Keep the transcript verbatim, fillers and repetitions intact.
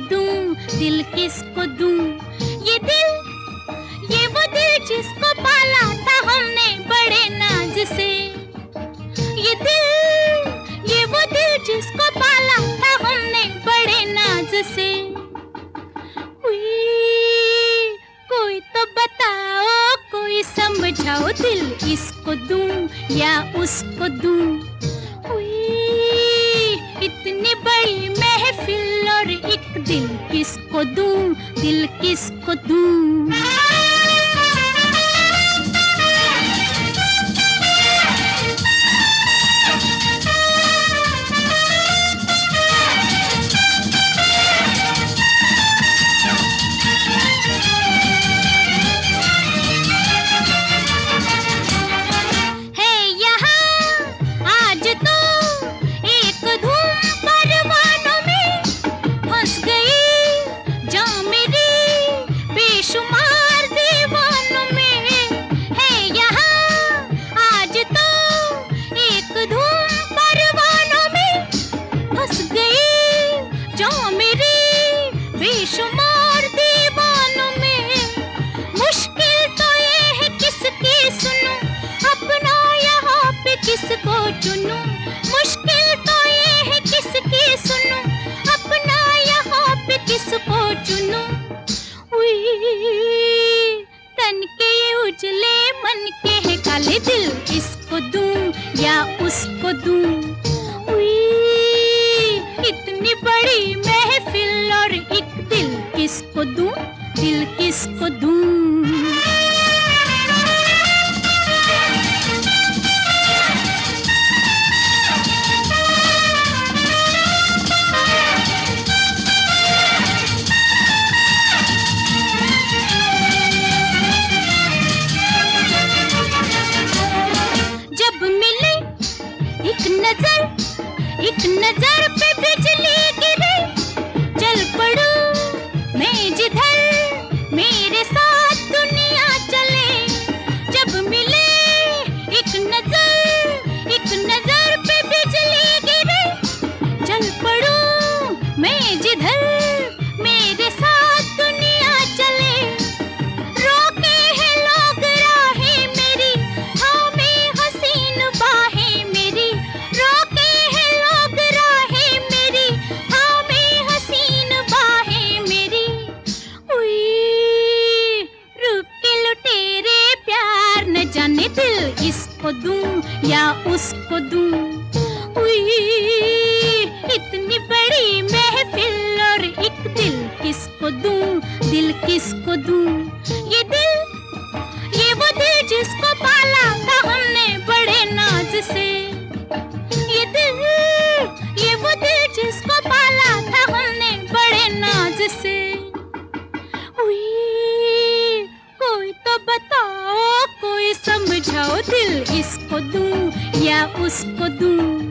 दूं, दिल किसको दूं? ये दिल, ये वो दिल जिसको पाला था हमने बड़े नाज से। ये दिल, ये वो दिल जिसको पाला था हमने बड़े नाज से। उई, कोई तो बताओ, कोई समझाओ, दिल इसको दूं या उसको दूं? इतनी बड़ी महफिल और एक दिल किसको दूं, दिल किसको दूं? बेशुमार दीवानों में मुश्किल तो ये है किसकी सुनूं, अपना यहाँ पे किसको चुनूं? मुश्किल तो ये है किसकी सुनूं, अपना यहाँ पे किसको चुनूं? उई, तन के ये उजले मन के है काले दिल, इसको दूं या उसको दूं? उई, इतनी बड़ी महफिल और एक दिल किसको दूं, दिल किसको दूं? जब मिले एक नजर, एक नजर पे बिजली गिरे, चल पड़ूं मैं जिधर, मेरे साथ दुनिया चले। जब मिले एक नजर, एक नजर पे बिजली गिरे, चल पड़ूं मैं जिधर, मेरे साथ दुनिया चले। रोके हैं लोग राहें मेरी, थामे हसीन बाहें मेरी। रोके हैं लोग राहें मेरी, थामे हसीन बाहें मेरी। उई, रूप के लुटेरे प्यार न जाने दिल इसको दूं या उसको दूं? उई, इतनी बड़ी महफिल और एक दिल किसको दूं, दिल किसको दूं? ये दिल, ये वो दिल जिसको पाला था हमने बड़े नाज से। ये दिल, ये वो दिल जिसको पाला था हमने बड़े नाज से। उई, कोई तो बताओ, कोई समझाओ, दिल इसको दूं या उसको दूं?